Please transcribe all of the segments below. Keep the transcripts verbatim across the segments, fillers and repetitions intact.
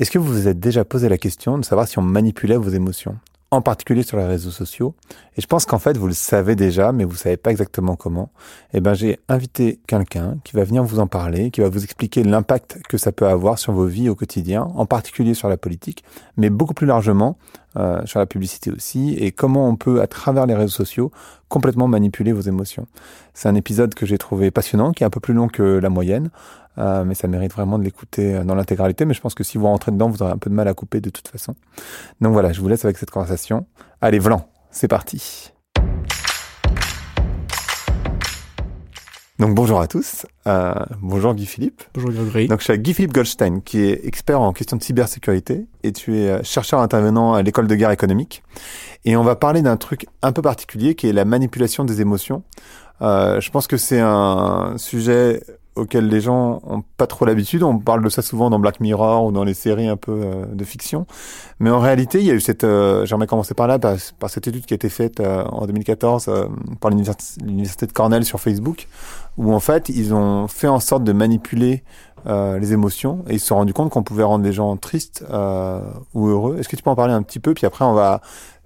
Est-ce que vous vous êtes déjà posé la question de savoir si on manipulait vos émotions, en particulier sur les réseaux sociaux? Et je pense qu'en fait, vous le savez déjà, mais vous savez pas exactement comment. Eh ben, j'ai invité quelqu'un qui va venir vous en parler, qui va vous expliquer l'impact que ça peut avoir sur vos vies au quotidien, en particulier sur la politique, mais beaucoup plus largement euh, sur la publicité aussi, et comment on peut, à travers les réseaux sociaux, complètement manipuler vos émotions. C'est un épisode que j'ai trouvé passionnant, qui est un peu plus long que la moyenne, euh, mais ça mérite vraiment de l'écouter dans l'intégralité, mais je pense que si vous rentrez dedans, vous aurez un peu de mal à couper de toute façon. Donc voilà, je vous laisse avec cette conversation. Allez, Vlan, c'est parti. Donc bonjour à tous, euh, bonjour Guy-Philippe. Bonjour Grégory. Donc je suis avec Guy-Philippe Goldstein, qui est expert en questions de cybersécurité, et tu es chercheur intervenant à l'école de guerre économique. Et on va parler d'un truc un peu particulier, qui est la manipulation des émotions. Euh, je pense que c'est un sujet auquel les gens ont pas trop l'habitude. On parle de ça souvent dans Black Mirror ou dans les séries un peu euh, de fiction. Mais en réalité, il y a eu cette... Euh, j'aimerais commencer par là, par, par cette étude qui a été faite euh, en deux mille quatorze euh, par l'université, l'université de Cornell sur Facebook, où en fait, ils ont fait en sorte de manipuler euh, les émotions et ils se sont rendus compte qu'on pouvait rendre les gens tristes euh, ou heureux. Est-ce que tu peux en parler un petit peu? Puis après, on va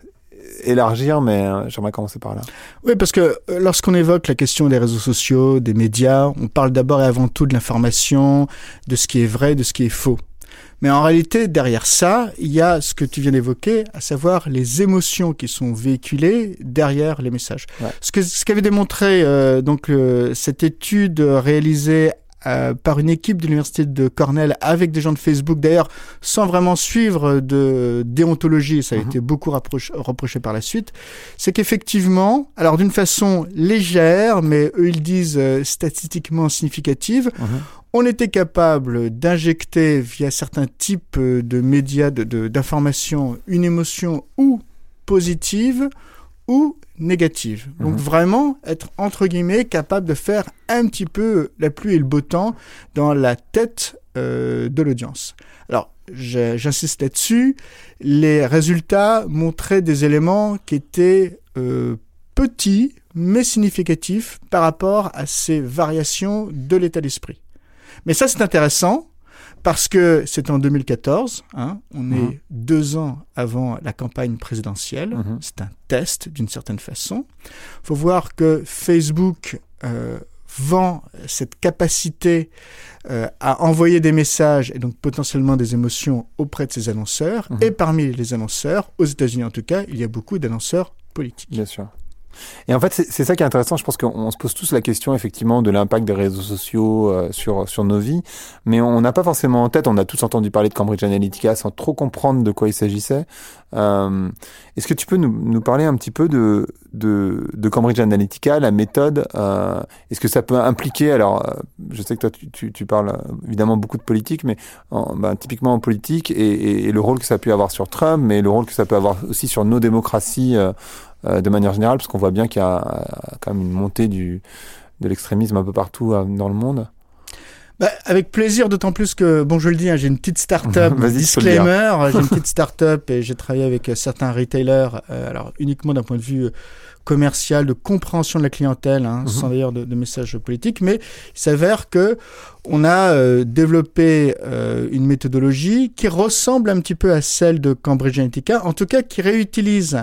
élargir, mais euh, j'aimerais commencer par là. Oui, parce que euh, lorsqu'on évoque la question des réseaux sociaux, des médias, on parle d'abord et avant tout de l'information, de ce qui est vrai, de ce qui est faux. Mais en réalité, derrière ça, il y a ce que tu viens d'évoquer, à savoir les émotions qui sont véhiculées derrière les messages. Ouais. Ce que ce qu'avait démontré euh, donc euh, cette étude réalisée Euh, par une équipe de l'université de Cornell avec des gens de Facebook, d'ailleurs sans vraiment suivre de déontologie, ça a mmh. été beaucoup rapproché, reproché par la suite, c'est qu'effectivement, alors d'une façon légère, mais eux ils disent euh, statistiquement significative, mmh. on était capable d'injecter via certains types de médias, de, de, d'informations, une émotion ou positive ou négative. Donc mmh. vraiment être, entre guillemets, capable de faire un petit peu la pluie et le beau temps dans la tête euh, de l'audience. Alors, j'insiste là-dessus, les résultats montraient des éléments qui étaient euh, petits, mais significatifs par rapport à ces variations de l'état d'esprit. Mais ça, c'est intéressant, parce que c'est en deux mille quatorze, hein, on mmh. est deux ans avant la campagne présidentielle, mmh. c'est un test d'une certaine façon. Il faut voir que Facebook euh, vend cette capacité euh, à envoyer des messages et donc potentiellement des émotions auprès de ses annonceurs. Mmh. Et parmi les annonceurs, aux États-Unis en tout cas, il y a beaucoup d'annonceurs politiques. Bien sûr. Et en fait, c'est, c'est ça qui est intéressant. Je pense qu'on se pose tous la question, effectivement, de l'impact des réseaux sociaux euh, sur sur nos vies, mais on n'a pas forcément en tête. On a tous entendu parler de Cambridge Analytica sans trop comprendre de quoi il s'agissait. Euh, est-ce que tu peux nous, nous parler un petit peu de de, de Cambridge Analytica, la méthode? euh, Est-ce que ça peut impliquer? Alors, euh, je sais que toi, tu, tu, tu parles évidemment beaucoup de politique, mais en, ben, typiquement en politique et, et, et le rôle que ça a pu avoir sur Trump, mais le rôle que ça peut avoir aussi sur nos démocraties. Euh, Euh, de manière générale, parce qu'on voit bien qu'il y a euh, quand même une montée du, de l'extrémisme un peu partout euh, dans le monde. Bah, avec plaisir, d'autant plus que, bon, je le dis, hein, j'ai une petite start-up, disclaimer, j'ai une petite start-up et j'ai travaillé avec euh, certains retailers, euh, alors uniquement d'un point de vue commercial, de compréhension de la clientèle, hein, mm-hmm. sans d'ailleurs de, de messages politiques, mais il s'avère que on a euh, développé euh, une méthodologie qui ressemble un petit peu à celle de Cambridge Analytica, en tout cas qui réutilise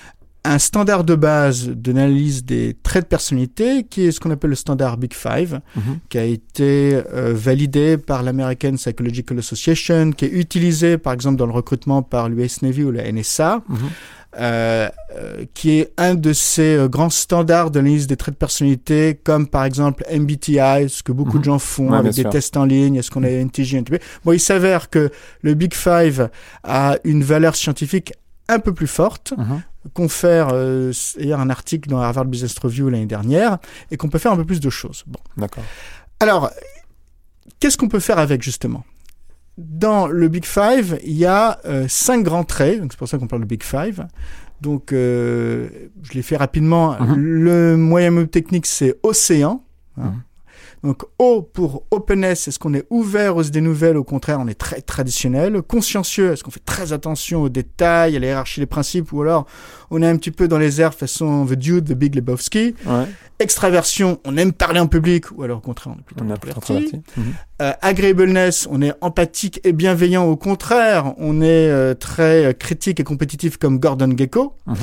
un standard de base d'analyse des traits de personnalité qui est ce qu'on appelle le standard Big Five, mm-hmm. qui a été euh, validé par l'American Psychological Association, qui est utilisé par exemple dans le recrutement par l'U S Navy ou la N S A, mm-hmm. euh, euh, qui est un de ces euh, grands standards d'analyse des traits de personnalité, comme par exemple M B T I, ce que beaucoup mm-hmm. de gens font ouais, avec des sûr. tests en ligne, est-ce qu'on a N T J, N T P. Bon, il s'avère que le Big Five a une valeur scientifique un peu plus forte, mm-hmm. confère euh, hier un article dans Harvard Business Review l'année dernière, et qu'on peut faire un peu plus de choses. Bon. D'accord. Alors, qu'est-ce qu'on peut faire avec, justement? Dans le Big Five, il y a euh, cinq grands traits, donc c'est pour ça qu'on parle de Big Five. Donc, euh, je l'ai fait rapidement. Mm-hmm. Le moyen mot technique, c'est océan. Hein. Mm-hmm. Donc, O pour openness, est-ce qu'on est ouvert aux idées nouvelles? Au contraire, on est très traditionnel. Consciencieux, est-ce qu'on fait très attention aux détails, à la hiérarchie des principes, ou alors on est un petit peu dans les airs façon The Dude, The Big Lebowski. Ouais. Extraversion, on aime parler en public, ou alors au contraire, on est plutôt on introverti. Mm-hmm. Euh, agreeableness, on est empathique et bienveillant. Au contraire, on est euh, très euh, critique et compétitif comme Gordon Gekko mm-hmm.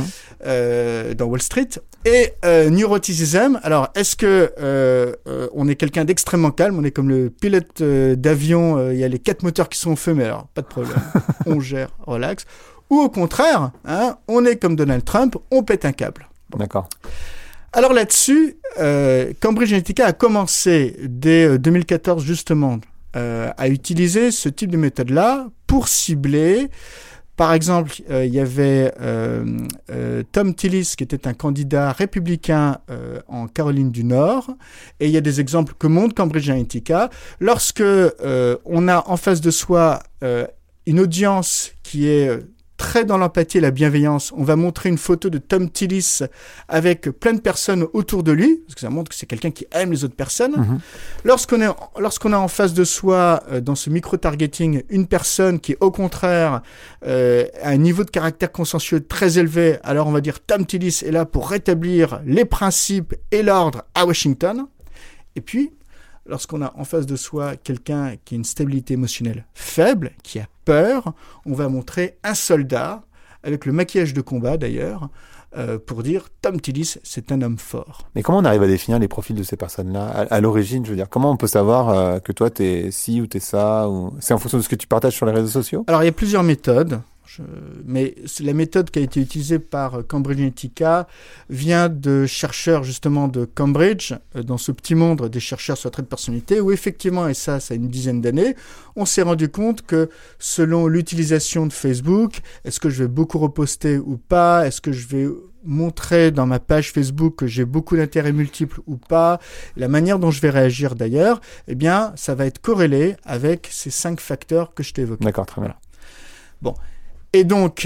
euh, dans Wall Street. Et euh, neuroticism. Alors, est-ce que euh, euh, on est quelqu'un d'extrêmement calme? On est comme le pilote euh, d'avion. Il euh, y a les quatre moteurs qui sont au feu, mais alors pas de problème. On gère, relax. Ou au contraire, hein, on est comme Donald Trump, on pète un câble. Bon. D'accord. Alors là-dessus, euh, Cambridge Analytica a commencé dès euh, deux mille quatorze justement euh, à utiliser ce type de méthode-là pour cibler. Par exemple, euh, il y avait euh, euh, Tom Tillis qui était un candidat républicain euh, en Caroline du Nord, et il y a des exemples que montre Cambridge Analytica. Lorsque euh, on a en face de soi euh, une audience qui est euh, très dans l'empathie et la bienveillance, on va montrer une photo de Tom Tillis avec plein de personnes autour de lui, parce que ça montre que c'est quelqu'un qui aime les autres personnes. Mmh. Lorsqu'on est, lorsqu'on a en face de soi, euh, dans ce micro-targeting, une personne qui, au contraire, euh, a un niveau de caractère consensueux très élevé, alors on va dire Tom Tillis est là pour rétablir les principes et l'ordre à Washington. Et puis, lorsqu'on a en face de soi quelqu'un qui a une stabilité émotionnelle faible, qui a peur, on va montrer un soldat, avec le maquillage de combat d'ailleurs, euh, pour dire Tom Tillis, c'est un homme fort. Mais comment on arrive à définir les profils de ces personnes-là à, à l'origine, je veux dire, comment on peut savoir euh, que toi t'es ci ou t'es ça ou... C'est en fonction de ce que tu partages sur les réseaux sociaux? Alors il y a plusieurs méthodes. Je... Mais la méthode qui a été utilisée par Cambridge Analytica vient de chercheurs justement de Cambridge, dans ce petit monde des chercheurs sur la trait de personnalité, où effectivement, et ça, ça a une dizaine d'années, on s'est rendu compte que selon l'utilisation de Facebook, est-ce que je vais beaucoup reposter ou pas, est-ce que je vais montrer dans ma page Facebook que j'ai beaucoup d'intérêts multiples ou pas, la manière dont je vais réagir d'ailleurs, eh bien, ça va être corrélé avec ces cinq facteurs que je t'ai évoqués. D'accord, très bien. Bon. Et donc,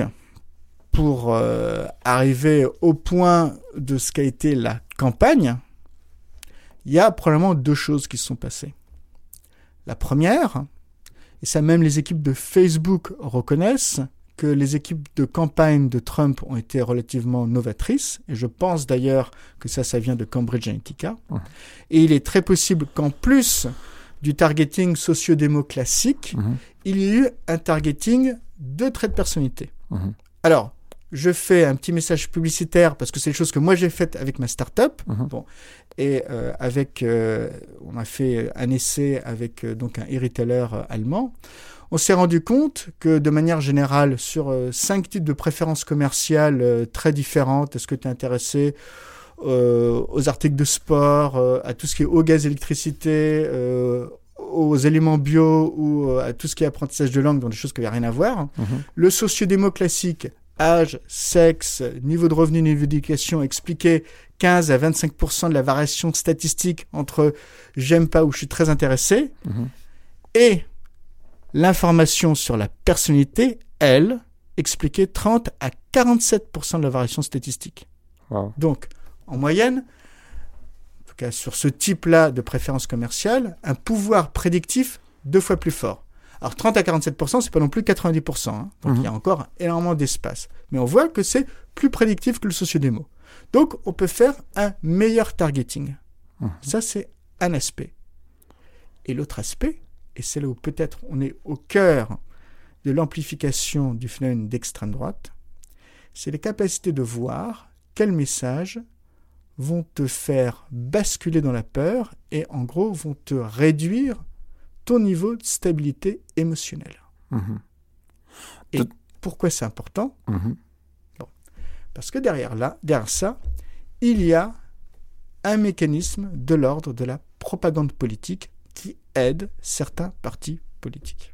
pour euh, arriver au point de ce qu'a été la campagne, il y a probablement deux choses qui se sont passées. La première, et ça même les équipes de Facebook reconnaissent, que les équipes de campagne de Trump ont été relativement novatrices, et je pense d'ailleurs que ça, ça vient de Cambridge Analytica. Mmh. Et il est très possible qu'en plus du targeting socio-démo classique, mmh. il y ait eu un targeting de traits de personnalité. Mmh. Alors, je fais un petit message publicitaire parce que c'est les choses que moi j'ai faites avec ma start-up. Mmh. Bon, et euh, avec, euh, on a fait un essai avec euh, donc un e-retailer euh, allemand. On s'est rendu compte que de manière générale, sur euh, cinq types de préférences commerciales euh, très différentes, est-ce que tu es intéressé euh, aux articles de sport, euh, à tout ce qui est eau, gaz, électricité, euh, aux éléments bio ou euh, à tout ce qui est apprentissage de langue, dans des choses qui n'avaient rien à voir. Mmh. Le socio-démo classique, âge, sexe, niveau de revenu, niveau d'éducation, expliquait quinze à vingt-cinq pour cent de la variation statistique entre j'aime pas ou je suis très intéressé. Mmh. Et l'information sur la personnalité, elle, expliquait trente à quarante-sept pour cent de la variation statistique. Wow. Donc, en moyenne, en tout cas sur ce type-là de préférence commerciale, un pouvoir prédictif deux fois plus fort. Alors trente à quarante-sept pour cent, c'est pas non plus quatre-vingt-dix pour cent, hein. Donc mmh. il y a encore énormément d'espace. Mais on voit que c'est plus prédictif que le socio-démo. Donc on peut faire un meilleur targeting. Mmh. Ça, c'est un aspect. Et l'autre aspect, et c'est là où peut-être on est au cœur de l'amplification du phénomène d'extrême droite, c'est les capacités de voir quels messages vont te faire basculer dans la peur et en gros vont te réduire ton niveau de stabilité émotionnelle. Mmh. Et Tout... pourquoi c'est important ? Mmh. Bon. Parce que derrière, là, derrière ça, il y a un mécanisme de l'ordre de la propagande politique qui aide certains partis politiques.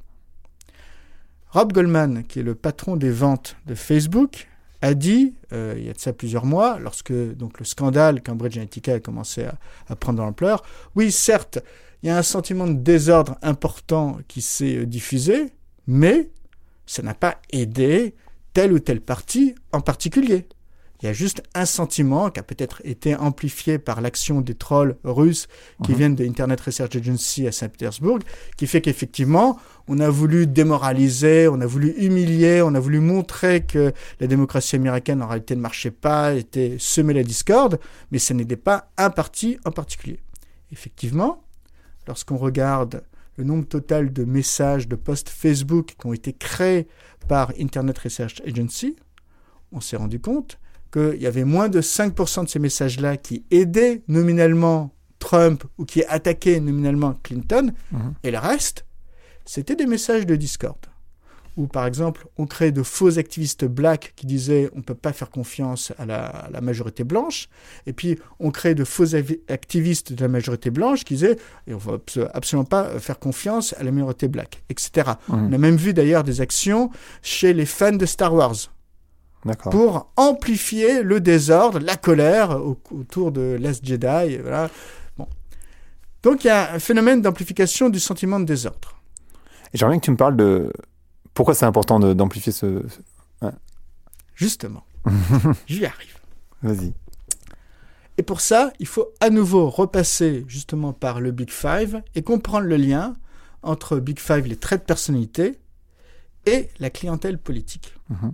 Rob Goldman, qui est le patron des ventes de Facebook, a dit, euh, il y a de ça plusieurs mois, lorsque donc, le scandale Cambridge Analytica a commencé à, à prendre de l'ampleur, oui, certes, il y a un sentiment de désordre important qui s'est diffusé, mais ça n'a pas aidé tel ou tel parti en particulier. Il y a juste un sentiment qui a peut-être été amplifié par l'action des trolls russes qui mmh. viennent de Internet Research Agency à Saint-Pétersbourg, qui fait qu'effectivement, on a voulu démoraliser, on a voulu humilier, on a voulu montrer que la démocratie américaine en réalité ne marchait pas, était semer la discorde, mais ce n'était pas un parti en particulier. Effectivement, lorsqu'on regarde le nombre total de messages, de posts Facebook qui ont été créés par Internet Research Agency, on s'est rendu compte qu'il y avait moins de cinq pour cent de ces messages-là qui aidaient nominalement Trump ou qui attaquaient nominalement Clinton, mmh. et le reste, c'était des messages de Discord. Où, par exemple, on crée de faux activistes blacks qui disaient on ne peut pas faire confiance à la, à la majorité blanche, et puis on crée de faux avi- activistes de la majorité blanche qui disaient et on ne va absolument pas faire confiance à la minorité black, et cetera. Mmh. On a même vu d'ailleurs des actions chez les fans de Star Wars. D'accord. Pour amplifier le désordre, la colère au, autour de Last Jedi. Voilà. Bon. Donc il y a un phénomène d'amplification du sentiment de désordre. Et j'aimerais bien que tu me parles de pourquoi c'est important de, d'amplifier ce... ce... Ouais. Justement, j'y arrive. Vas-y. Et pour ça, il faut à nouveau repasser justement par le Big Five et comprendre le lien entre Big Five, les traits de personnalité, et la clientèle politique. Mm-hmm.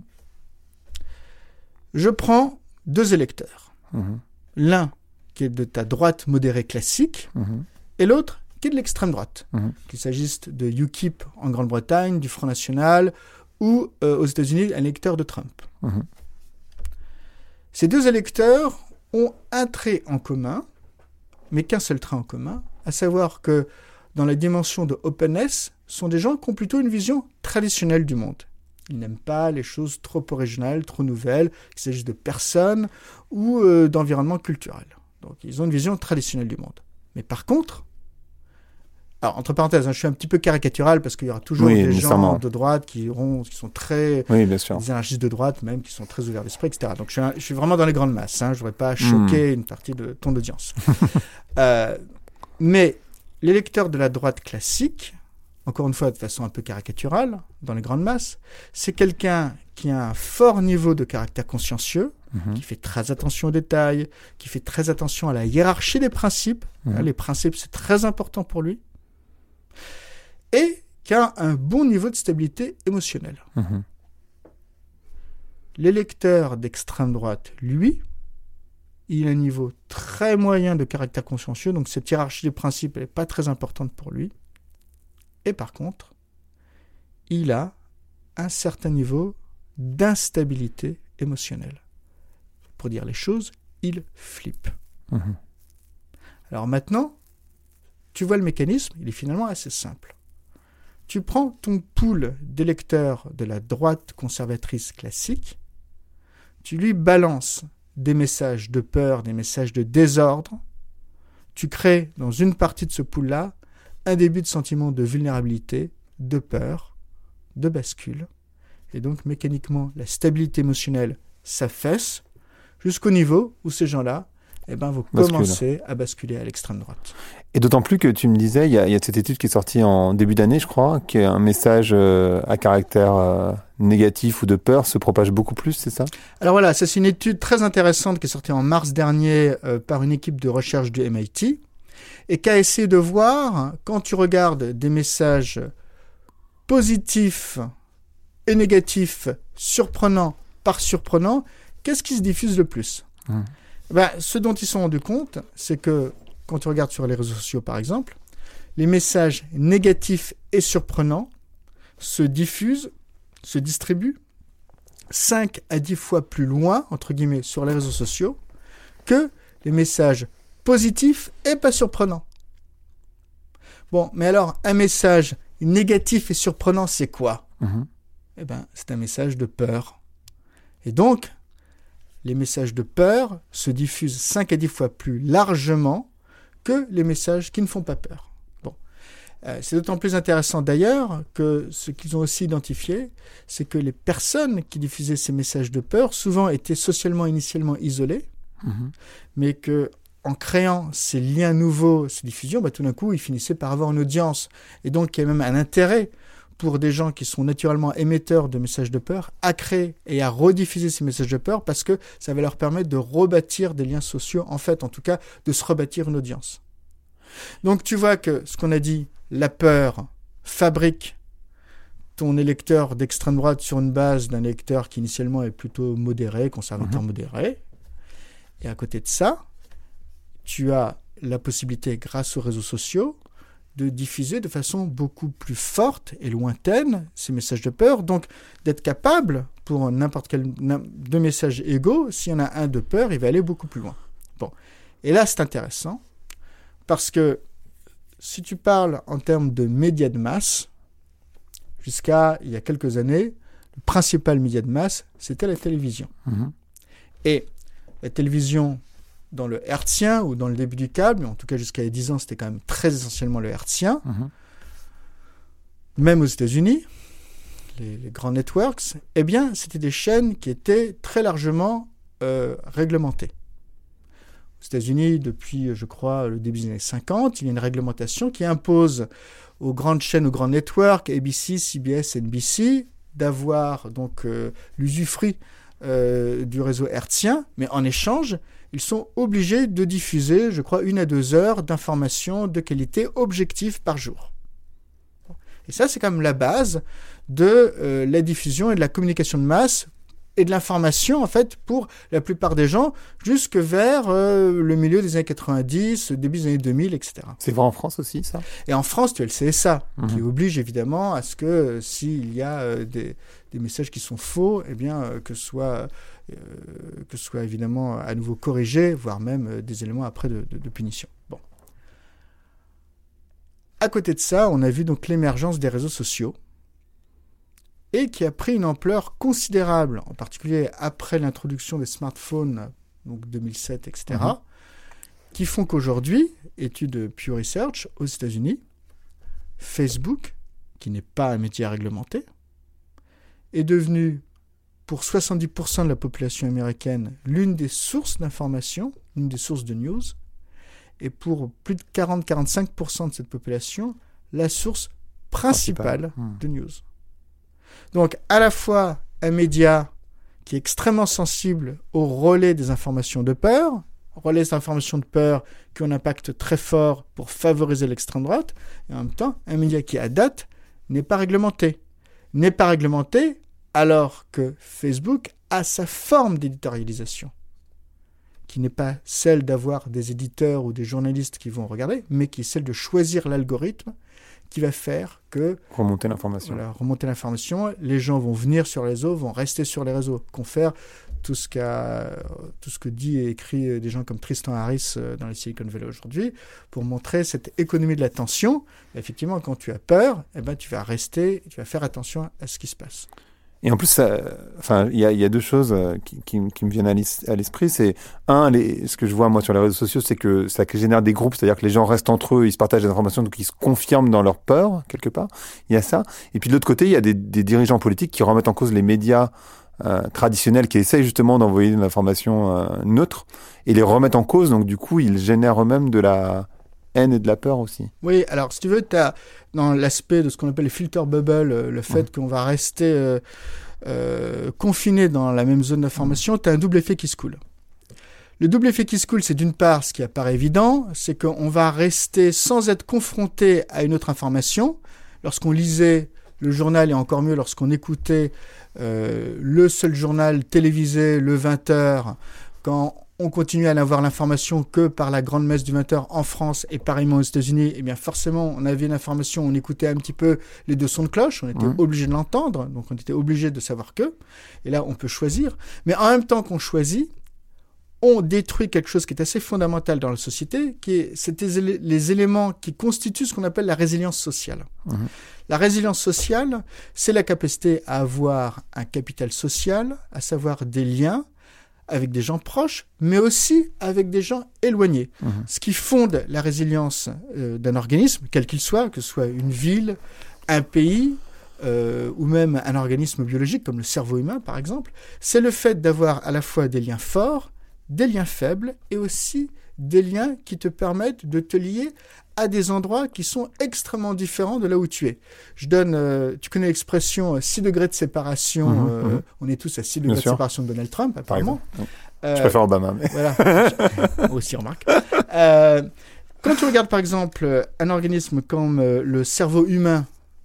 Je prends deux électeurs. Mmh. L'un qui est de ta droite modérée classique, mmh. et l'autre qui est de l'extrême droite. Mmh. Qu'il s'agisse de U K I P en Grande-Bretagne, du Front National, ou euh, aux États-Unis, un électeur de Trump. Mmh. Ces deux électeurs ont un trait en commun, mais qu'un seul trait en commun, à savoir que dans la dimension de openness, sont des gens qui ont plutôt une vision traditionnelle du monde. Ils n'aiment pas les choses trop originales, trop nouvelles, qu'il s'agisse de personnes ou euh, d'environnement culturel. Donc, ils ont une vision traditionnelle du monde. Mais par contre, alors, entre parenthèses, hein, je suis un petit peu caricatural parce qu'il y aura toujours oui, des gens de droite qui, auront, qui sont très... Oui, bien sûr. Des anarchistes de droite même, qui sont très ouverts d'esprit, et cetera. Donc, je suis, un, je suis vraiment dans les grandes masses. Hein, je ne voudrais pas choquer mmh. une partie de ton audience. euh, mais l'électeur de la droite classique... encore une fois de façon un peu caricaturale, dans les grandes masses, c'est quelqu'un qui a un fort niveau de caractère consciencieux, mmh. qui fait très attention aux détails, qui fait très attention à la hiérarchie des principes. Mmh. Les principes, c'est très important pour lui. Et qui a un bon niveau de stabilité émotionnelle. Mmh. L'électeur d'extrême droite, lui, il a un niveau très moyen de caractère consciencieux, donc cette hiérarchie des principes n'est pas très importante pour lui. Et par contre, il a un certain niveau d'instabilité émotionnelle. Pour dire les choses, il flippe. Mmh. Alors maintenant, tu vois le mécanisme, il est finalement assez simple. Tu prends ton pool d'électeurs de la droite conservatrice classique, tu lui balances des messages de peur, des messages de désordre, tu crées dans une partie de ce pool-là un début de sentiment de vulnérabilité, de peur, de bascule. Et donc, mécaniquement, la stabilité émotionnelle s'affaisse jusqu'au niveau où ces gens-là eh ben, vont Bascule. commencer à basculer à l'extrême droite. Et d'autant plus que tu me disais, il y a, il y a cette étude qui est sortie en début d'année, je crois, qui est un message euh, à caractère euh, négatif ou de peur se propage beaucoup plus, c'est ça ? Alors voilà, ça c'est une étude très intéressante qui est sortie en mars dernier euh, par une équipe de recherche du M I T. Et qu'a essayé de voir, quand tu regardes des messages positifs et négatifs, surprenants par surprenant, qu'est-ce qui se diffuse le plus ? mmh. ben, Ce dont ils se sont rendus compte, c'est que quand tu regardes sur les réseaux sociaux, par exemple, les messages négatifs et surprenants se diffusent, se distribuent cinq à dix fois plus loin, entre guillemets, sur les réseaux sociaux, que les messages positif et pas surprenant. Bon, mais alors, un message négatif et surprenant, c'est quoi ? mmh. Eh bien, c'est un message de peur. Et donc, les messages de peur se diffusent cinq à dix fois plus largement que les messages qui ne font pas peur. Bon. Euh, c'est d'autant plus intéressant d'ailleurs que ce qu'ils ont aussi identifié, c'est que les personnes qui diffusaient ces messages de peur, souvent étaient socialement initialement isolées, mmh. mais que en créant ces liens nouveaux, ces diffusions, bah, tout d'un coup, ils finissaient par avoir une audience. Et donc, il y a même un intérêt pour des gens qui sont naturellement émetteurs de messages de peur à créer et à rediffuser ces messages de peur parce que ça va leur permettre de rebâtir des liens sociaux, en fait, en tout cas, de se rebâtir une audience. Donc, tu vois que ce qu'on a dit, la peur fabrique ton électeur d'extrême droite sur une base d'un électeur qui initialement est plutôt modéré, conservateur mmh. modéré. Et à côté de ça, tu as la possibilité, grâce aux réseaux sociaux, de diffuser de façon beaucoup plus forte et lointaine ces messages de peur. Donc, d'être capable, pour n'importe quel deux messages égaux, s'il y en a un de peur, il va aller beaucoup plus loin. Bon. Et là, c'est intéressant, parce que si tu parles en termes de médias de masse, jusqu'à il y a quelques années, le principal média de masse, c'était la télévision. Mmh. Et la télévision, dans le hertzien ou dans le début du câble, mais en tout cas jusqu'à il y a dix ans, c'était quand même très essentiellement le hertzien. Mmh. Même aux États-Unis, les, les grands networks, eh bien, c'était des chaînes qui étaient très largement euh, réglementées. Aux États-Unis, depuis, je crois, le début des années cinquante, il y a une réglementation qui impose aux grandes chaînes, aux grands networks, A B C, C B S, N B C, d'avoir donc euh, l'usufruit euh, du réseau hertzien, mais en échange, ils sont obligés de diffuser, je crois, une à deux heures d'informations de qualité objective par jour. Et ça, c'est quand même la base de euh, la diffusion et de la communication de masse et de l'information, en fait, pour la plupart des gens, jusque vers euh, le milieu des années quatre-vingt-dix, début des années deux mille, et cetera. C'est vrai en France aussi, ça ? Et en France, tu as le C S A, mmh. qui oblige évidemment à ce que euh, s'il y a euh, des, des messages qui sont faux, eh bien, euh, que ce soit, euh, que ce soit évidemment à nouveau corrigé, voire même euh, des éléments après de, de, de punition. Bon. À côté de ça, on a vu donc l'émergence des réseaux sociaux, et qui a pris une ampleur considérable, en particulier après l'introduction des smartphones, donc deux mille sept, et cetera, mmh. qui font qu'aujourd'hui, étude Pew Research aux États-Unis, Facebook, qui n'est pas un média réglementé, est devenu, pour soixante-dix pour cent de la population américaine, l'une des sources d'information, l'une des sources de news, et pour plus de quarante à quarante-cinq pour cent de cette population, la source principale Principal. de news. Donc, à la fois un média qui est extrêmement sensible au relais des informations de peur, relais des informations de peur qui ont un impact très fort pour favoriser l'extrême droite, et en même temps, un média qui, à date, n'est pas réglementé. N'est pas réglementé alors que Facebook a sa forme d'éditorialisation, qui n'est pas celle d'avoir des éditeurs ou des journalistes qui vont regarder, mais qui est celle de choisir l'algorithme qui va faire que... Remonter l'information. Voilà, remonter l'information. Les gens vont venir sur les réseaux, vont rester sur les réseaux, confère tout ce, qu'a, tout ce que dit et écrit des gens comme Tristan Harris dans les Silicon Valley aujourd'hui, pour montrer cette économie de l'attention. Et effectivement, quand tu as peur, eh ben, tu vas rester, tu vas faire attention à ce qui se passe. Et en plus, ça, enfin, il y a, y a deux choses qui, qui, qui me viennent à l'esprit. C'est un, les, ce que je vois moi sur les réseaux sociaux, c'est que ça génère des groupes, c'est-à-dire que les gens restent entre eux, ils se partagent des informations, donc ils se confirment dans leur peur quelque part. Il y a ça. Et puis de l'autre côté, il y a des, des dirigeants politiques qui remettent en cause les médias euh, traditionnels, qui essayent justement d'envoyer de l'information euh, neutre et les remettent en cause. Donc du coup, ils génèrent eux-mêmes de la haine et de la peur aussi. Oui, alors si tu veux, tu as dans l'aspect de ce qu'on appelle les filter bubble, le fait mmh. qu'on va rester euh, euh, confiné dans la même zone d'information, mmh. tu as un double effet qui se coule. Le double effet qui se coule, c'est d'une part, ce qui apparaît évident, c'est qu'on va rester sans être confronté à une autre information. Lorsqu'on lisait le journal, et encore mieux lorsqu'on écoutait euh, le seul journal télévisé, le vingt heures, quand on continue à n'avoir l'information que par la grande messe du vingt heures en France et pareillement aux États-Unis, eh bien forcément, on avait une information, on écoutait un petit peu les deux sons de cloche, on était mmh. obligé de l'entendre, donc on était obligé de savoir que. Et là, on peut choisir. Mais en même temps qu'on choisit, on détruit quelque chose qui est assez fondamental dans la société, qui est c'était les éléments qui constituent ce qu'on appelle la résilience sociale. Mmh. La résilience sociale, c'est la capacité à avoir un capital social, à savoir des liens avec des gens proches, mais aussi avec des gens éloignés. Mmh. Ce qui fonde la résilience euh, d'un organisme, quel qu'il soit, que ce soit une ville, un pays, euh, ou même un organisme biologique, comme le cerveau humain, par exemple, c'est le fait d'avoir à la fois des liens forts, des liens faibles, et aussi des liens qui te permettent de te lier à des endroits qui sont extrêmement différents de là où tu es. Je donne, euh, tu connais l'expression six degrés de séparation, mmh, euh, mmh. on est tous à six degrés Bien de sûr. séparation de Donald Trump, apparemment. Euh, je préfère Obama. Mais... Voilà, moi aussi, remarque. Euh, quand tu regardes, par exemple, un organisme comme euh, le cerveau humain,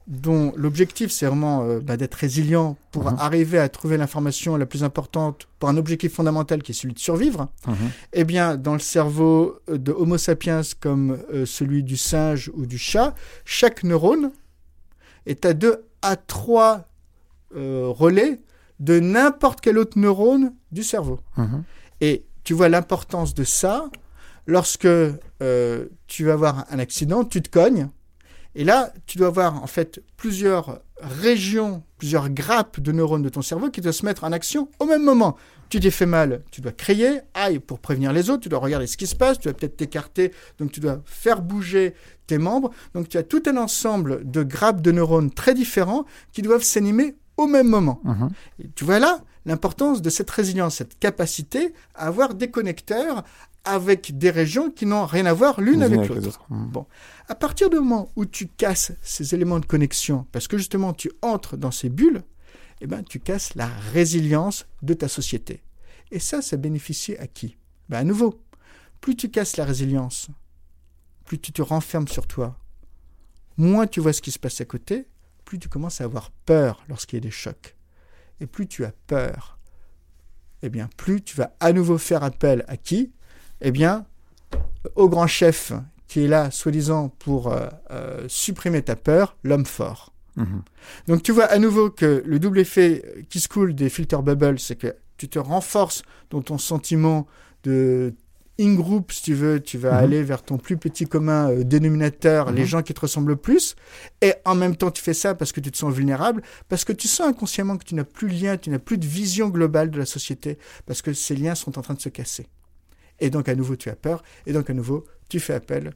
dont l'objectif c'est vraiment euh, bah, d'être résilient pour mmh. arriver à trouver l'information la plus importante pour un objectif fondamental qui est celui de survivre, mmh. eh bien dans le cerveau de Homo sapiens comme euh, celui du singe ou du chat, chaque neurone est à deux à trois euh, relais de n'importe quel autre neurone du cerveau. Mmh. Et tu vois l'importance de ça lorsque euh, tu vas avoir un accident, tu te cognes. Et là, tu dois avoir en fait plusieurs régions, plusieurs grappes de neurones de ton cerveau qui doivent se mettre en action au même moment. Tu t'es fait mal, tu dois crier, aïe, pour prévenir les autres, tu dois regarder ce qui se passe, tu dois peut-être t'écarter, donc tu dois faire bouger tes membres. Donc tu as tout un ensemble de grappes de neurones très différents qui doivent s'animer au même moment. Mmh. Et tu vois là l'importance de cette résilience, cette capacité à avoir des connecteurs avec des régions qui n'ont rien à voir l'une avec, avec l'autre. Mmh. Bon. À partir du moment où tu casses ces éléments de connexion, parce que justement tu entres dans ces bulles, eh ben, tu casses la résilience de ta société. Et ça, ça bénéficie à qui ? Ben, à nouveau, plus tu casses la résilience, plus tu te renfermes sur toi, moins tu vois ce qui se passe à côté, plus tu commences à avoir peur lorsqu'il y a des chocs. Et plus tu as peur, eh bien, plus tu vas à nouveau faire appel à qui ? Eh bien, au grand chef qui est là, soi-disant, pour euh, euh, supprimer ta peur, l'homme fort. Mmh. Donc, tu vois à nouveau que le double effet qui se coule des filter bubbles, c'est que tu te renforces dans ton sentiment de in-group, si tu veux, tu vas mmh. aller vers ton plus petit commun euh, dénominateur, mmh. les gens qui te ressemblent le plus, et en même temps, tu fais ça parce que tu te sens vulnérable, parce que tu sens inconsciemment que tu n'as plus de lien, tu n'as plus de vision globale de la société, parce que ces liens sont en train de se casser. Et donc, à nouveau, tu as peur. Et donc, à nouveau, tu fais appel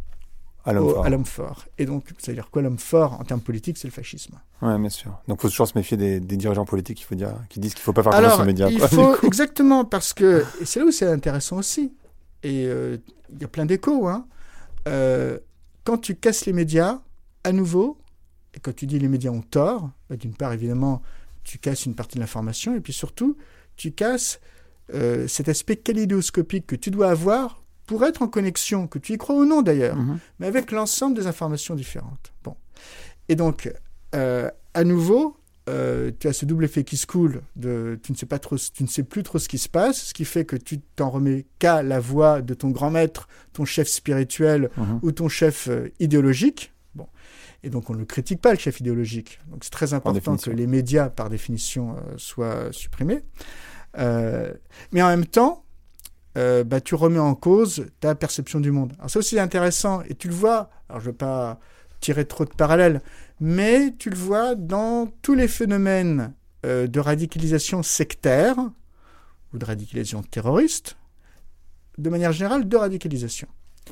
à l'homme, au, à l'homme fort. Et donc, ça veut dire quoi, l'homme fort, en termes politiques, c'est le fascisme. Oui, bien sûr. Donc, il faut toujours se méfier des, des dirigeants politiques, il faut dire, qui disent qu'il ne faut pas faire confiance aux médias. Il quoi, faut, exactement, parce que, et c'est là où c'est intéressant aussi. Et il euh, y a plein d'échos. Hein. Euh, quand tu casses les médias, à nouveau, et quand tu dis les médias ont tort, bah, d'une part, évidemment, tu casses une partie de l'information, et puis surtout, tu casses Euh, cet aspect kaléidoscopique que tu dois avoir pour être en connexion, que tu y crois ou non d'ailleurs, mmh. mais avec l'ensemble des informations différentes. Bon. Et donc, euh, à nouveau, euh, tu as ce double effet qui se coule, de, tu, ne sais pas trop, tu ne sais plus trop ce qui se passe, ce qui fait que tu t'en remets qu'à la voix de ton grand maître, ton chef spirituel mmh. ou ton chef euh, idéologique. Bon. Et donc, on ne le critique pas, le chef idéologique. Donc, c'est très important que les médias, par définition, euh, soient supprimés. Euh, mais en même temps, euh, bah, tu remets en cause ta perception du monde. Alors ça aussi c'est intéressant, et tu le vois, alors je ne veux pas tirer trop de parallèles, mais tu le vois dans tous les phénomènes euh, de radicalisation sectaire, ou de radicalisation terroriste, de manière générale de radicalisation.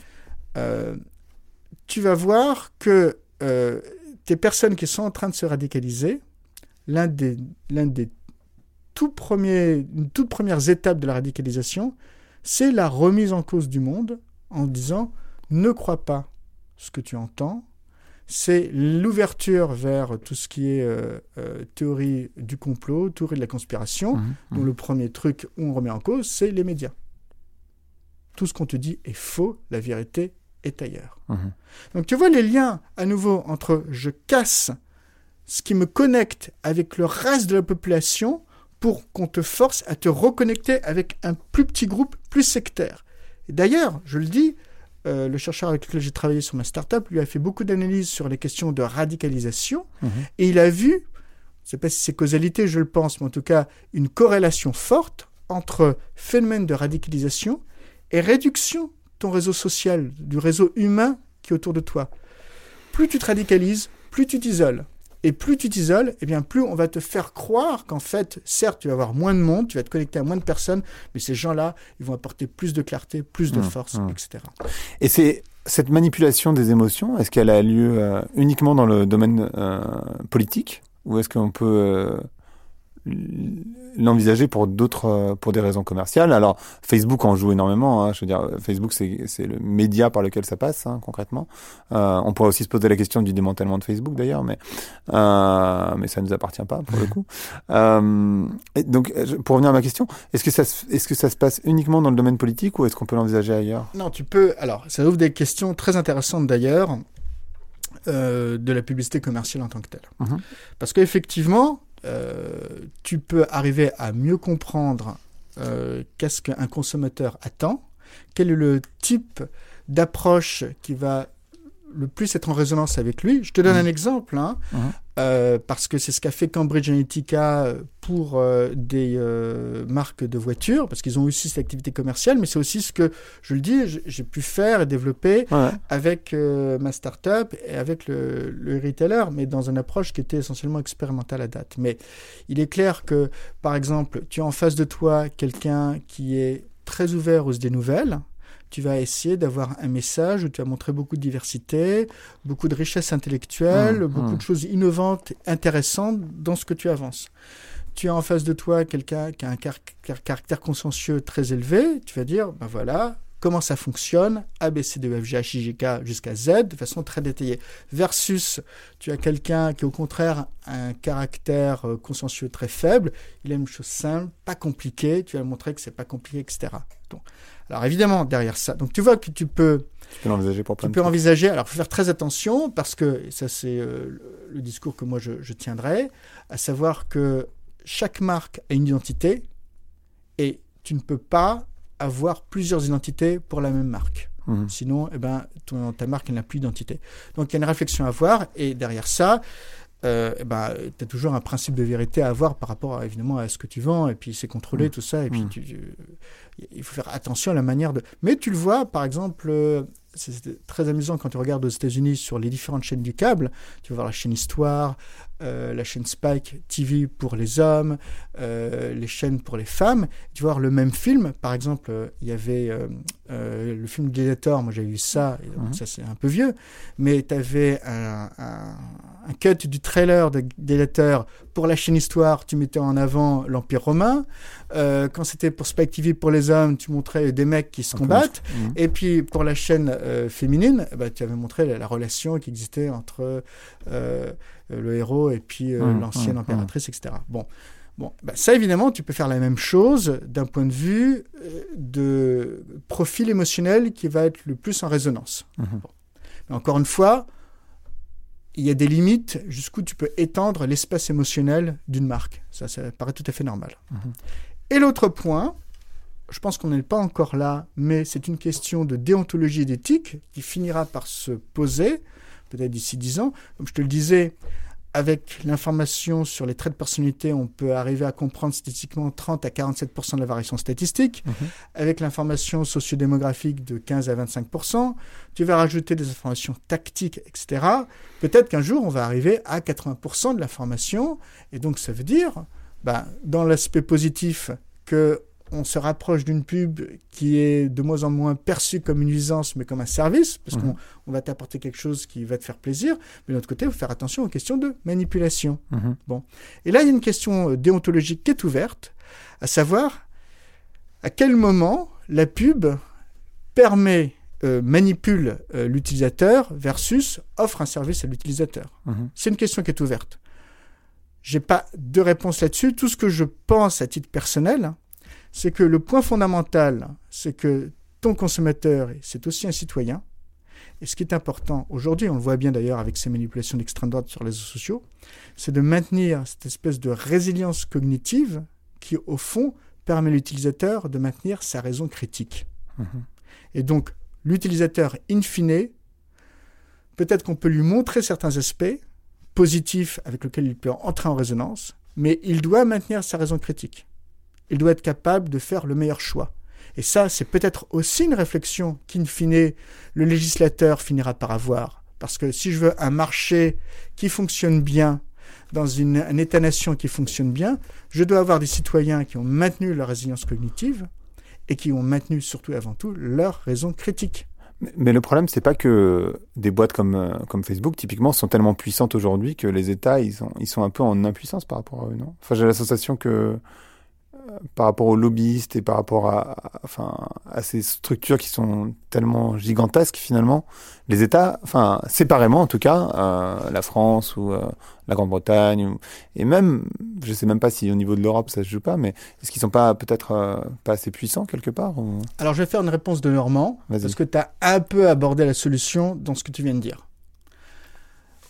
Euh, tu vas voir que euh, tes personnes qui sont en train de se radicaliser, l'un des, l'un des Tout premier, une toute première étape de la radicalisation, c'est la remise en cause du monde en disant « ne crois pas ce que tu entends ». C'est l'ouverture vers tout ce qui est euh, euh, théorie du complot, théorie de la conspiration, mmh, dont mmh. le premier truc où on remet en cause, c'est les médias. Tout ce qu'on te dit est faux, la vérité est ailleurs. Mmh. Donc tu vois les liens, à nouveau, entre « je casse ce qui me connecte avec le reste de la population », pour qu'on te force à te reconnecter avec un plus petit groupe, plus sectaire. Et d'ailleurs, je le dis, euh, le chercheur avec lequel j'ai travaillé sur ma start-up lui a fait beaucoup d'analyses sur les questions de radicalisation, mmh. et il a vu, je ne sais pas si c'est causalité, je le pense, mais en tout cas, une corrélation forte entre phénomène de radicalisation et réduction de ton réseau social, du réseau humain qui est autour de toi. Plus tu te radicalises, plus tu t'isoles. Et plus tu t'isoles, eh bien plus on va te faire croire qu'en fait, certes, tu vas avoir moins de monde, tu vas te connecter à moins de personnes, mais ces gens-là, ils vont apporter plus de clarté, plus de mmh, force, mmh. et cetera. Et c'est cette manipulation des émotions, est-ce qu'elle a lieu euh, uniquement dans le domaine euh, politique, ou est-ce qu'on peut euh, l'envisager pour d'autres, pour des raisons commerciales? Alors, Facebook en joue énormément. Hein, je veux dire, Facebook, c'est, c'est le média par lequel ça passe, hein, concrètement. Euh, on pourrait aussi se poser la question du démantèlement de Facebook, d'ailleurs, mais euh, mais ça ne nous appartient pas pour le coup. Euh, et donc, pour revenir à ma question, est-ce que ça, est-ce que ça se passe uniquement dans le domaine politique ou est-ce qu'on peut l'envisager ailleurs? Non, tu peux. Alors, ça ouvre des questions très intéressantes d'ailleurs. euh, de la publicité commerciale en tant que telle. Mmh. Parce qu'effectivement, euh, tu peux arriver à mieux comprendre euh, qu'est-ce qu'un consommateur attend, quel est le type d'approche qui va le plus être en résonance avec lui. Je te donne mmh. un exemple, hein, mmh. euh, parce que c'est ce qu'a fait Cambridge Analytica pour euh, des euh, marques de voitures, parce qu'ils ont aussi cette activité commerciale, mais c'est aussi ce que, je le dis, j'ai pu faire et développer ouais. avec euh, ma start-up et avec le, le retailer, mais dans une approche qui était essentiellement expérimentale à date. Mais il est clair que, par exemple, tu as en face de toi quelqu'un qui est très ouvert aux idées nouvelles. Tu vas essayer d'avoir un message où tu vas montrer beaucoup de diversité, beaucoup de richesse intellectuelle, mmh, beaucoup mmh. de choses innovantes, intéressantes dans ce que tu avances. Tu as en face de toi quelqu'un qui a un car- car- caractère consciencieux très élevé. Tu vas dire, ben voilà, comment ça fonctionne, A, B, C, D, E, F, G, H, I, J, K jusqu'à Z, de façon très détaillée. Versus, tu as quelqu'un qui, au contraire, a un caractère euh, consciencieux très faible. Il aime une chose simple, pas compliquée. Tu vas montrer que c'est pas compliqué, et cetera. Donc, alors évidemment, derrière ça, donc tu vois que tu peux, tu peux l'envisager pour plein tu de peux trucs. envisager. Alors, il faut faire très attention parce que et ça, c'est euh, le, le discours que moi je, je tiendrai, à savoir que chaque marque a une identité et tu ne peux pas avoir plusieurs identités pour la même marque. Mmh. Sinon, eh ben, ton, ta marque elle n'a plus d'identité. Donc, il y a une réflexion à avoir et derrière ça. Euh, eh ben, tu as toujours un principe de vérité à avoir par rapport à, évidemment à ce que tu vends et puis c'est contrôlé mmh. tout ça et puis mmh. tu, tu, il faut faire attention à la manière de... Mais tu le vois par exemple, euh, c'est très amusant quand tu regardes aux États-Unis sur les différentes chaînes du câble, tu vas voir la chaîne Histoire, euh, la chaîne Spike T V pour les hommes, euh, les chaînes pour les femmes, tu vas voir le même film, par exemple euh, il y avait euh, euh, le film Gladiator, moi j'ai vu ça, et donc, mmh. ça c'est un peu vieux, mais tu avais un, un, un cut du trailer de Gladiator pour la chaîne Histoire, tu mettais en avant l'Empire romain, euh, quand c'était pour Spike T V pour les hommes, tu montrais des mecs qui se combattent, mmh. et puis pour la chaîne euh, féminine, bah, tu avais montré la, la relation qui existait entre euh, le héros et puis euh, mmh, l'ancienne mmh, impératrice, mmh. et cetera. Bon, bon bah, ça évidemment, tu peux faire la même chose d'un point de vue euh, de profil émotionnel qui va être le plus en résonance. Mmh. Bon. Mais encore une fois, il y a des limites jusqu'où tu peux étendre l'espace émotionnel d'une marque. Ça, ça paraît tout à fait normal. Mmh. Et l'autre point, je pense qu'on n'est pas encore là, mais c'est une question de déontologie et d'éthique qui finira par se poser, peut-être d'ici dix ans. Comme je te le disais, avec l'information sur les traits de personnalité, on peut arriver à comprendre statistiquement trente à quarante-sept pour cent de la variation statistique. Mmh. Avec l'information sociodémographique de quinze à vingt-cinq pour cent, tu vas rajouter des informations tactiques, et cetera. Peut-être qu'un jour, on va arriver à quatre-vingts pour cent de l'information. Et donc, ça veut dire, ben, dans l'aspect positif, que on se rapproche d'une pub qui est de moins en moins perçue comme une nuisance, mais comme un service, parce mmh. qu'on on va t'apporter quelque chose qui va te faire plaisir. Mais de l'autre côté, il faut faire attention aux questions de manipulation. Mmh. Bon. Et là, il y a une question déontologique qui est ouverte, à savoir à quel moment la pub permet, euh, manipule euh, l'utilisateur versus offre un service à l'utilisateur. Mmh. C'est une question qui est ouverte. Je n'ai pas de réponse là-dessus. Tout ce que je pense à titre personnel, c'est que le point fondamental, c'est que ton consommateur, c'est aussi un citoyen. Et ce qui est important aujourd'hui, on le voit bien d'ailleurs avec ces manipulations d'extrême droite sur les réseaux sociaux, c'est de maintenir cette espèce de résilience cognitive qui, au fond, permet à l'utilisateur de maintenir sa raison critique. Mmh. Et donc, l'utilisateur, in fine, peut-être qu'on peut lui montrer certains aspects positifs avec lesquels il peut entrer en résonance, mais il doit maintenir sa raison critique. Il doit être capable de faire le meilleur choix. Et ça, c'est peut-être aussi une réflexion qu'in fine, le législateur finira par avoir. Parce que si je veux un marché qui fonctionne bien, dans une, un État-nation qui fonctionne bien, je dois avoir des citoyens qui ont maintenu leur résilience cognitive et qui ont maintenu surtout et avant tout leur raison critique. Mais, mais le problème, c'est pas que des boîtes comme, euh, comme Facebook, typiquement, sont tellement puissantes aujourd'hui que les États, ils sont, ils sont un peu en impuissance par rapport à eux, non ? Enfin, j'ai la sensation que par rapport aux lobbyistes et par rapport à, à, enfin, à ces structures qui sont tellement gigantesques, finalement, les États, enfin, séparément en tout cas, euh, la France ou euh, la Grande-Bretagne, ou, et même, je sais même pas si au niveau de l'Europe ça se joue pas, mais est-ce qu'ils sont pas peut-être euh, pas assez puissants quelque part ou... Alors je vais faire une réponse de Normand, Vas-y. Parce que tu as un peu abordé la solution dans ce que tu viens de dire.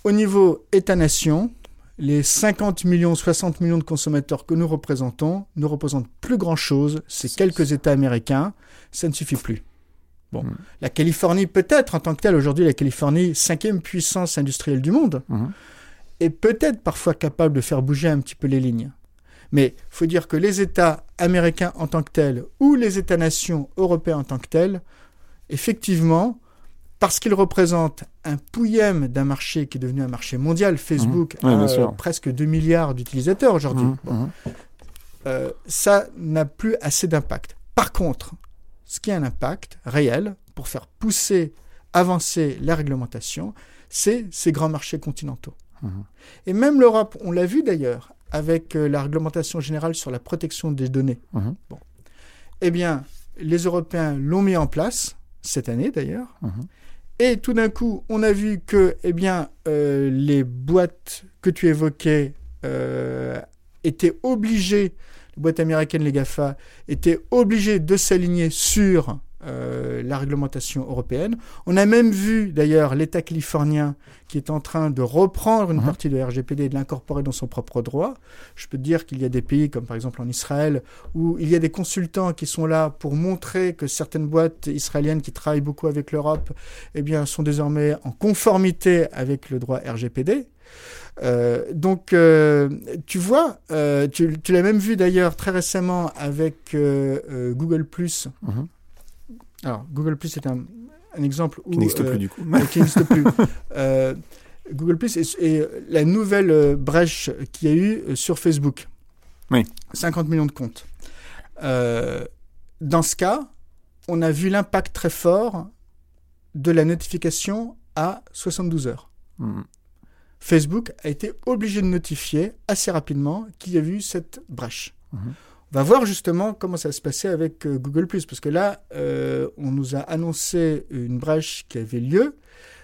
au niveau État-nation, les cinquante millions, soixante millions de consommateurs que nous représentons ne représentent plus grand-chose. C'est quelques États américains. Ça ne suffit plus. Bon, mmh. La Californie, peut-être, en tant que telle, aujourd'hui, la Californie, cinquième puissance industrielle du monde, mmh. est peut-être parfois capable de faire bouger un petit peu les lignes. Mais il faut dire que les États américains en tant que tels ou les États-nations européens en tant que tels, effectivement, parce qu'ils représentent un pouillème d'un marché qui est devenu un marché mondial, Facebook mmh. oui, a euh, presque deux milliards d'utilisateurs aujourd'hui, mmh. bon. euh, ça n'a plus assez d'impact. Par contre, ce qui a un impact réel pour faire pousser, avancer la réglementation, c'est ces grands marchés continentaux. Mmh. Et même l'Europe, on l'a vu d'ailleurs, avec euh, la réglementation générale sur la protection des données. Mmh. Bon. Eh bien, les Européens l'ont mis en place, cette année d'ailleurs, mmh. et tout d'un coup, on a vu que eh bien, euh, les boîtes que tu évoquais euh, étaient obligées, les boîtes américaines, les GAFA, étaient obligées de s'aligner sur euh, la réglementation européenne. On a même vu d'ailleurs l'État californien qui est en train de reprendre une mmh. partie de R G P D et de l'incorporer dans son propre droit. Je peux te dire qu'il y a des pays comme par exemple en Israël où il y a des consultants qui sont là pour montrer que certaines boîtes israéliennes qui travaillent beaucoup avec l'Europe eh bien, sont désormais en conformité avec le droit R G P D. Euh, donc, euh, tu vois, euh, tu, tu l'as même vu d'ailleurs très récemment avec euh, euh, Google plus. Mmh. Alors, Google plus est un, un exemple où... Qui n'existe euh, plus du coup. qui n'existe plus. euh, Google plus est, est la nouvelle euh, brèche qu'il y a eu euh, sur Facebook. Oui. cinquante millions de comptes. Euh, dans ce cas, on a vu l'impact très fort de la notification à soixante-douze heures. Mmh. Facebook a été obligé de notifier assez rapidement qu'il y a eu cette brèche. Mmh. On va voir justement comment ça va se passer avec euh, Google plus, parce que là, euh, on nous a annoncé une brèche qui avait lieu,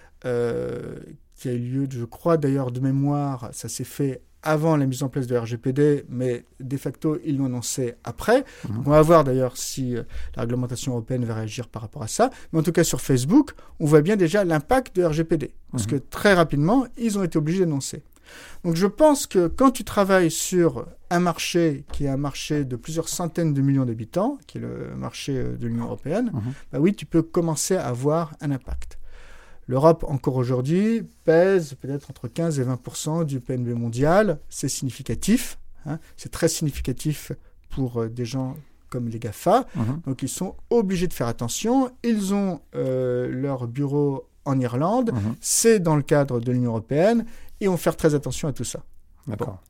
euh, qui a eu lieu, je crois d'ailleurs de mémoire, ça s'est fait avant la mise en place de R G P D, mais de facto, ils l'ont annoncé après. Mmh. Donc, on va voir d'ailleurs si euh, la réglementation européenne va réagir par rapport à ça. Mais en tout cas, sur Facebook, on voit bien déjà l'impact de R G P D. Parce mmh. que très rapidement, ils ont été obligés d'annoncer. Donc, je pense que quand tu travailles sur un marché qui est un marché de plusieurs centaines de millions d'habitants, qui est le marché de l'Union européenne, mmh. bah oui, tu peux commencer à avoir un impact. L'Europe, encore aujourd'hui, pèse peut-être entre quinze et vingt pour cent du P N B mondial. C'est significatif. Hein, c'est très significatif pour euh, des gens comme les GAFA. Mmh. Donc, ils sont obligés de faire attention. Ils ont euh, leur bureau en Irlande. Mmh. C'est dans le cadre de l'Union européenne. Et on va faire très attention à tout ça. D'accord.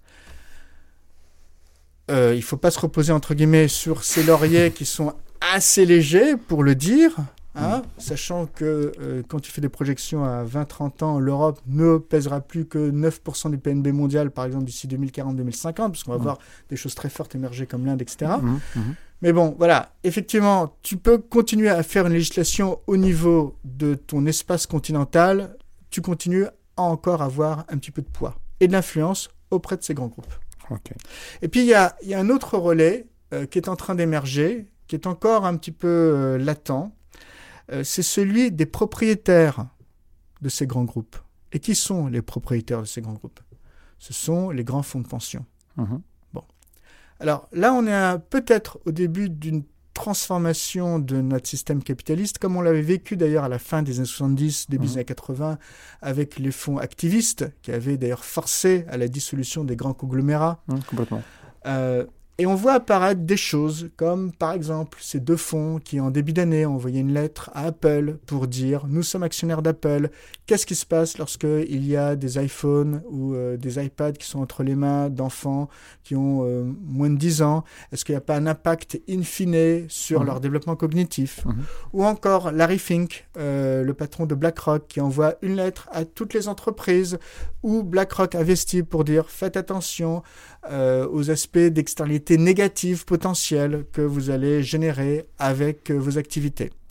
Bon. Euh, il ne faut pas se reposer, entre guillemets, sur ces lauriers qui sont assez légers, pour le dire. Hein, mmh. Sachant que euh, quand tu fais des projections à vingt à trente ans, l'Europe ne pèsera plus que neuf pour cent du P N B mondial, par exemple, d'ici deux mille quarante deux mille cinquante, parce qu'on va mmh. voir des choses très fortes émerger comme l'Inde, et cetera. Mmh. Mmh. Mais bon, voilà, effectivement, tu peux continuer à faire une législation au niveau de ton espace continental, tu continues à encore avoir un petit peu de poids et de l'influence auprès de ces grands groupes. Okay. Et puis, il y a, y a un autre relais euh, qui est en train d'émerger, qui est encore un petit peu euh, latent. C'est celui des propriétaires de ces grands groupes. Et qui sont les propriétaires de ces grands groupes ? Ce sont les grands fonds de pension. Mmh. Bon. Alors là, on est à, peut-être au début d'une transformation de notre système capitaliste, comme on l'avait vécu d'ailleurs à la fin des années soixante-dix, début des mmh. années quatre-vingts, avec les fonds activistes, qui avaient d'ailleurs forcé à la dissolution des grands conglomérats. Mmh, complètement. Euh, Et on voit apparaître des choses comme, par exemple, ces deux fonds qui, en début d'année, ont envoyé une lettre à Apple pour dire « Nous sommes actionnaires d'Apple. Qu'est-ce qui se passe lorsqu'il y a des iPhones ou euh, des iPads qui sont entre les mains d'enfants qui ont euh, moins de dix ans? Est-ce qu'il n'y a pas un impact in fine sur mmh. leur développement cognitif mmh. ?» Ou encore Larry Fink, euh, le patron de BlackRock, qui envoie une lettre à toutes les entreprises où BlackRock investit pour dire « Faites attention euh, aux aspects d'externalité négatives potentielles que vous allez générer avec euh, vos activités. »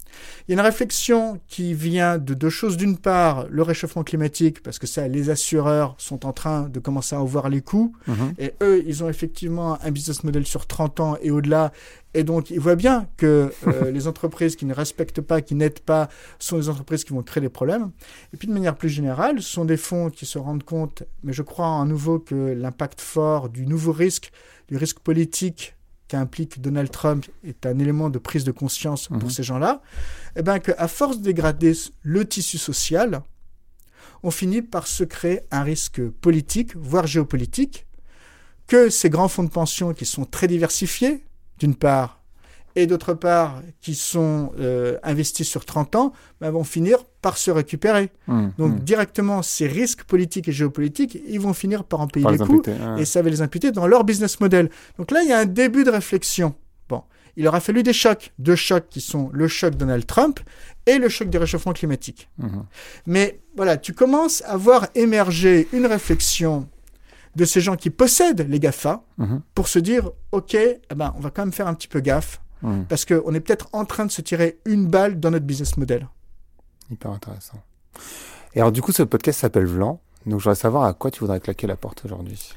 Il y a une réflexion qui vient de deux choses. D'une part, le réchauffement climatique, parce que ça, les assureurs sont en train de commencer à en voir les coûts. Mmh. Et eux, ils ont effectivement un business model sur trente ans et au-delà. Et donc, ils voient bien que euh, les entreprises qui ne respectent pas, qui n'aident pas, sont des entreprises qui vont créer des problèmes. Et puis, de manière plus générale, ce sont des fonds qui se rendent compte, mais je crois à nouveau que l'impact fort du nouveau risque, du risque politique qu'implique Donald Trump est un élément de prise de conscience pour mmh. ces gens-là, eh bien qu'à force de dégrader le tissu social, on finit par se créer un risque politique, voire géopolitique, que ces grands fonds de pension qui sont très diversifiés, d'une part, et d'autre part, qui sont euh, investis sur trente ans, ben, vont finir par se récupérer. Mmh, Donc, mmh. directement, ces risques politiques et géopolitiques, ils vont finir par en payer par les, les coûts, imputer, ouais. et ça va les imputer dans leur business model. Donc là, il y a un début de réflexion. Bon, il aura fallu des chocs, deux chocs qui sont le choc Donald Trump et le choc du réchauffement climatique. Mmh. Mais voilà, tu commences à voir émerger une réflexion de ces gens qui possèdent les GAFA mmh. pour se dire, OK, eh ben, on va quand même faire un petit peu gaffe. Mmh. Parce qu'on est peut-être en train de se tirer une balle dans notre business model. Hyper intéressant. Et alors, du coup, ce podcast s'appelle Vlan. Donc, je voudrais savoir à quoi tu voudrais claquer la porte aujourd'hui.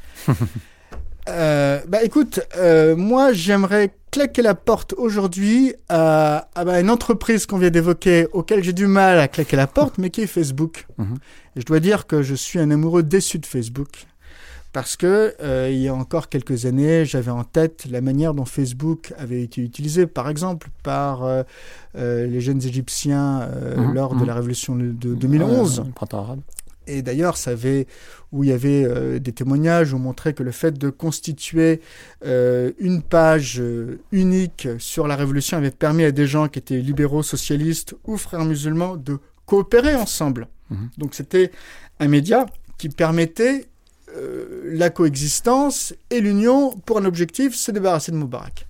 euh, bah, écoute, euh, moi, j'aimerais claquer la porte aujourd'hui à, à bah, une entreprise qu'on vient d'évoquer, auquel j'ai du mal à claquer la porte, mais qui est Facebook. Mmh. Et je dois dire que je suis un amoureux déçu de Facebook. Parce que euh, il y a encore quelques années, j'avais en tête la manière dont Facebook avait été utilisé, par exemple, par euh, euh, les jeunes Égyptiens euh, mmh, lors mmh. de la révolution de deux mille onze. Euh, le printemps arabe. Et d'ailleurs, ça avait, où il y avait euh, des témoignages où on montrait que le fait de constituer euh, une page euh, unique sur la révolution avait permis à des gens qui étaient libéraux, socialistes ou frères musulmans de coopérer ensemble. Mmh. Donc c'était un média qui permettait Euh, la coexistence et l'union pour un objectif, se débarrasser de Moubarak.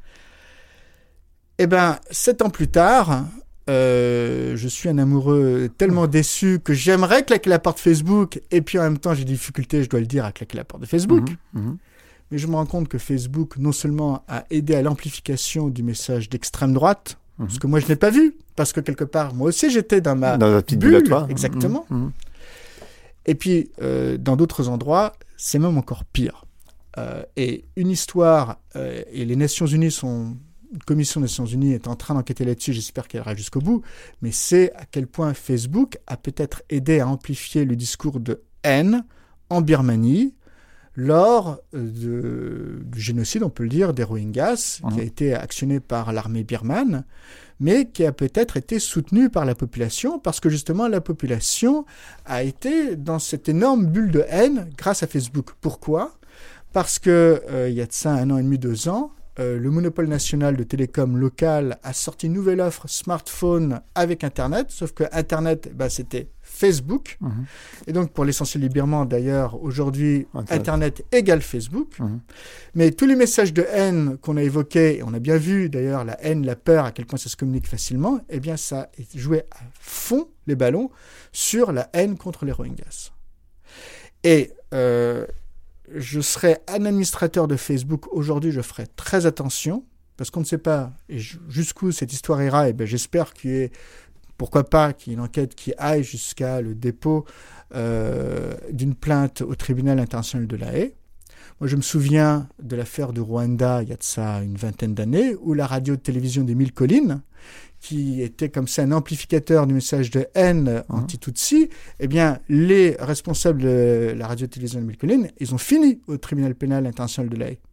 Eh bien, sept ans plus tard, euh, je suis un amoureux tellement déçu que j'aimerais claquer la porte Facebook, et puis en même temps, j'ai des difficultés, je dois le dire, à claquer la porte de Facebook. Mmh, mmh. Mais je me rends compte que Facebook, non seulement a aidé à l'amplification du message d'extrême droite, mmh. ce que moi je n'ai pas vu, parce que quelque part, moi aussi j'étais dans ma dans la petite bulle, bulle à toi. Exactement. Mmh, mmh. Et puis, euh, dans d'autres endroits, c'est même encore pire. Euh, et une histoire, euh, et les Nations Unies sont... Une commission des Nations Unies est en train d'enquêter là-dessus, j'espère qu'elle ira jusqu'au bout, mais c'est à quel point Facebook a peut-être aidé à amplifier le discours de haine en Birmanie lors de, du génocide, on peut le dire, des Rohingyas, mmh. qui a été actionné par l'armée birmane, mais qui a peut-être été soutenu par la population, parce que justement la population a été dans cette énorme bulle de haine grâce à Facebook. Pourquoi ? Parce que euh, il y a de ça un an et demi, deux ans, euh, le monopole national de télécom local a sorti une nouvelle offre smartphone avec Internet, sauf que Internet, bah, c'était Facebook. Mmh. Et donc, pour l'essentiel des Birmans, d'ailleurs, aujourd'hui, Internet, Internet égale Facebook. Mmh. Mais tous les messages de haine qu'on a évoqués, et on a bien vu, d'ailleurs, la haine, la peur, à quel point ça se communique facilement, eh bien, ça a joué à fond les ballons sur la haine contre les Rohingyas. Et euh, je serais un administrateur de Facebook aujourd'hui, je ferais très attention, parce qu'on ne sait pas jusqu'où cette histoire ira, et bien, j'espère qu'il y ait pourquoi pas qu'il y ait une enquête qui aille jusqu'à le dépôt euh, d'une plainte au tribunal international de La Haye. Moi, je me souviens de l'affaire du Rwanda, il y a de ça une vingtaine d'années, où la radio-télévision des Mille Collines, qui était comme ça un amplificateur du message de haine mmh. anti-Tutsi, eh bien, les responsables de la radio-télévision des Mille Collines, ils ont fini au tribunal pénal international de La Haye.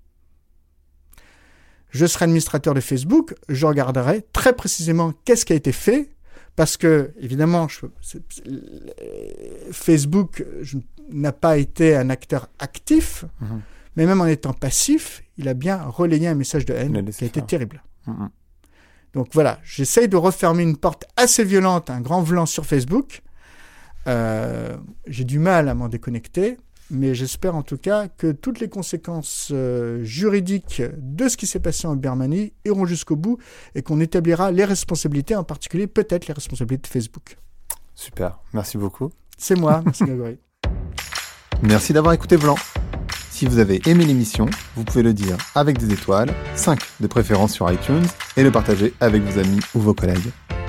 Je serai administrateur de Facebook, je regarderai très précisément qu'est-ce qui a été fait, parce que, évidemment, je, c'est, c'est, Facebook je, n'a pas été un acteur actif, mmh. mais même en étant passif, il a bien relayé un message de haine qui a été terrible. Mmh. Donc voilà, j'essaye de refermer une porte assez violente, un grand Vlan sur Facebook. Euh, j'ai du mal à m'en déconnecter, mais j'espère en tout cas que toutes les conséquences euh, juridiques de ce qui s'est passé en Birmanie iront jusqu'au bout et qu'on établira les responsabilités, en particulier peut-être les responsabilités de Facebook. Super, merci beaucoup. C'est moi, merci Grégory. Merci d'avoir écouté Vlan. Si vous avez aimé l'émission, vous pouvez le dire avec des étoiles, cinq de préférence sur iTunes, et le partager avec vos amis ou vos collègues.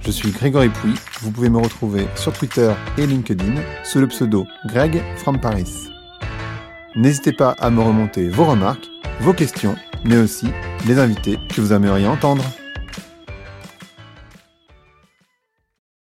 Je suis Grégory Pouy, vous pouvez me retrouver sur Twitter et LinkedIn sous le pseudo Greg from Paris. N'hésitez pas à me remonter vos remarques, vos questions, mais aussi les invités que vous aimeriez entendre.